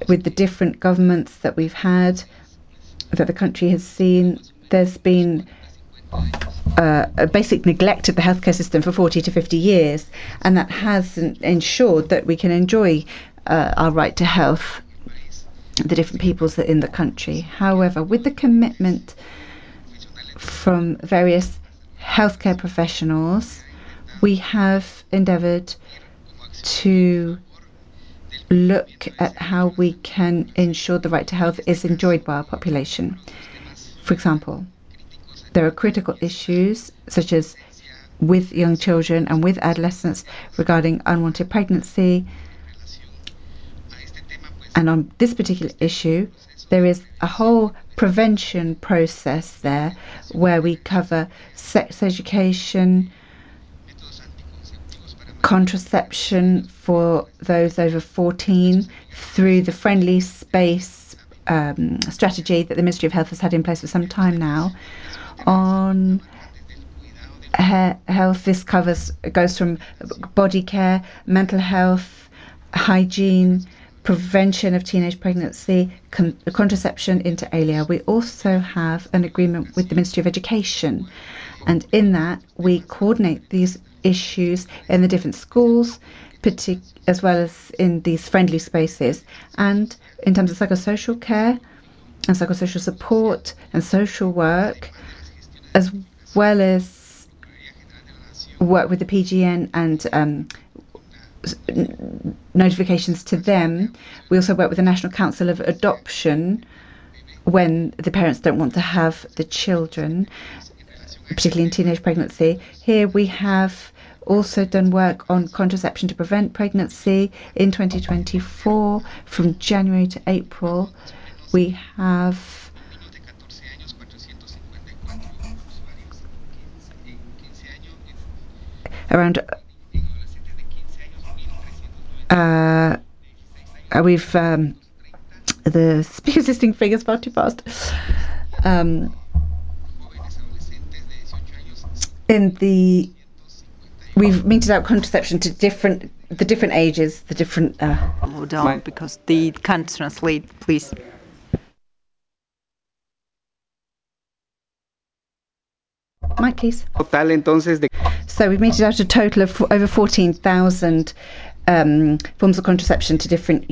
with the different governments that we've had, that the country has seen, there's been a basic neglect of the healthcare system for 40 to 50 years, and that hasn't ensured that we can enjoy our right to health, the different peoples in the country. However, with the commitment from various healthcare professionals, we have endeavoured to look at how we can ensure the right to health is enjoyed by our population. For example, there are critical issues such as with young children and with adolescents regarding unwanted pregnancy. And on this particular issue, there is a whole prevention process there where we cover sex education, contraception for those over 14 through the friendly space strategy that the Ministry of Health has had in place for some time now. On health, this goes from body care, mental health, hygiene, prevention of teenage pregnancy, contraception, inter alia. We also have an agreement with the Ministry of Education, and in that we coordinate these issues in the different schools, as well as in these friendly spaces. And in terms of psychosocial care and psychosocial support and social work, as well as work with the PGN and notifications to them. We also work with the National Council of Adoption when the parents don't want to have the children, particularly in teenage pregnancy. Here we have also done work on contraception to prevent pregnancy. In 2024, from January to April, we have around the speaker's listing figures far too fast. We've meted out contraception to the different ages, the different. Slow down because they can't translate, please. Mike, please. So we've meted out a total of over 14,000 forms of contraception to different